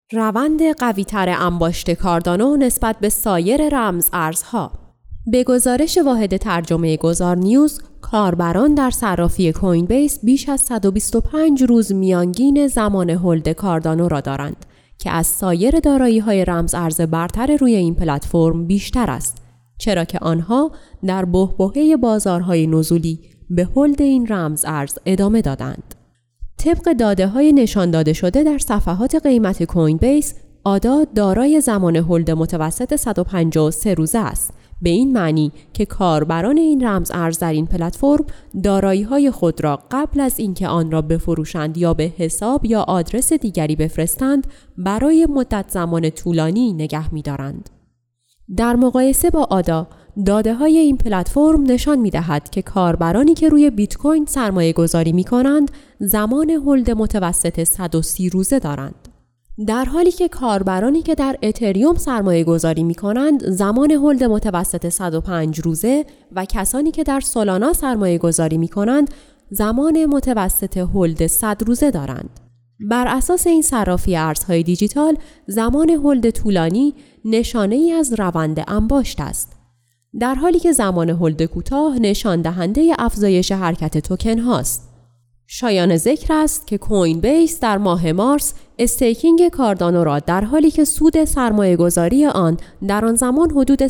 روند قوی‌تر انباشت کاردانو نسبت به سایر رمز ارزها. به گزارش واحد ترجمه گذار نیوز، کاربران در صرافی کوین بیس بیش از 125 روز میانگین زمان هولد کاردانو را دارند که از سایر دارایی‌های رمز ارز برتر روی این پلتفرم بیشتر است، چرا که آنها در بحبوحه بازارهای نزولی به هولد این رمز ارز ادامه دادند. طبق داده‌های نشان داده شده در صفحات قیمت کوین بیس، آدا دارای زمان هولد متوسط 153 روزه است، به این معنی که کاربران این رمز ارز در این پلتفرم دارایی‌های خود را قبل از اینکه آن را بفروشند یا به حساب یا آدرس دیگری بفرستند برای مدت زمان طولانی نگه می‌دارند. در مقایسه با آدا، داده‌های این پلتفرم نشان می‌دهد که کاربرانی که روی بیت کوین سرمایه‌گذاری می‌کنند زمان هولد متوسط 130 روزه دارند، در حالی که کاربرانی که در اتریوم سرمایه‌گذاری می‌کنند زمان هولد متوسط 105 روزه و کسانی که در سولانا سرمایه‌گذاری می‌کنند زمان متوسط هولد 100 روزه دارند. بر اساس این صرافی ارزهای دیجیتال، زمان هولد طولانی نشانه‌ای از روند انباشت است، در حالی که زمان هولد کوتاه نشان دهنده افزایش حرکت توکن هاست. شایان ذکر است که کوین بیس در ماه مارس استیکینگ کاردانو را در حالی که سود سرمایه گذاری آن در آن زمان حدود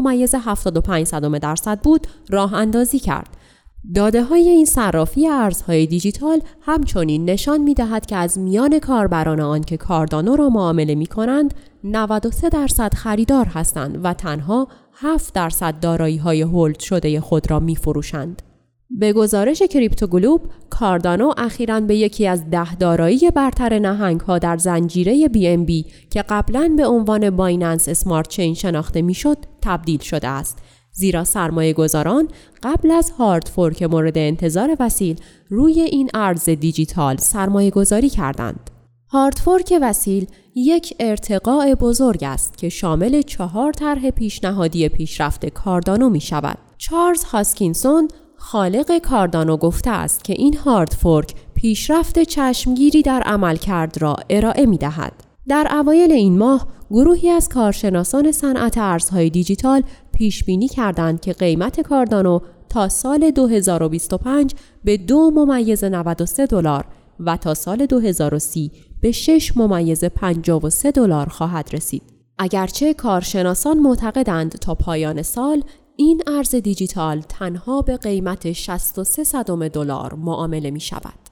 3.75% بود راه اندازی کرد. داده های این صرافی ارزهای دیجیتال همچنین نشان می دهد که از میان کاربران آن که کاردانو را معامله می کنند 93% خریدار هستند و تنها 7% دارایی های هولد شده خود را می فروشند. به گزارش کریپتو گلوب، کاردانو اخیراً به یکی از 10 دارایی برتر نهنگ‌ها در زنجیره BNB که قبلاً به عنوان بایننس اسمارت چین شناخته می‌شد تبدیل شده است، زیرا سرمایه‌گذاران قبل از هارد فورک مورد انتظار وسیل روی این ارز دیجیتال سرمایه‌گذاری کردند. هارد فورک وسیل یک ارتقاء بزرگ است که شامل 4 طرح پیشنهادی پیشرفت کاردانو می‌شود. چارلز هاسکینسون، خالق کاردانو، گفته است که این هارد فورک پیشرفت چشمگیری در عملکرد را ارائه می دهد. در اوایل این ماه گروهی از کارشناسان صنعت ارزهای دیجیتال پیش بینی کردند که قیمت کاردانو تا سال 2025 به $2.93 و تا سال 2030 به $6.53 خواهد رسید. اگرچه کارشناسان معتقدند تا پایان سال این ارز دیجیتال تنها به قیمت $0.63 معامله می شود.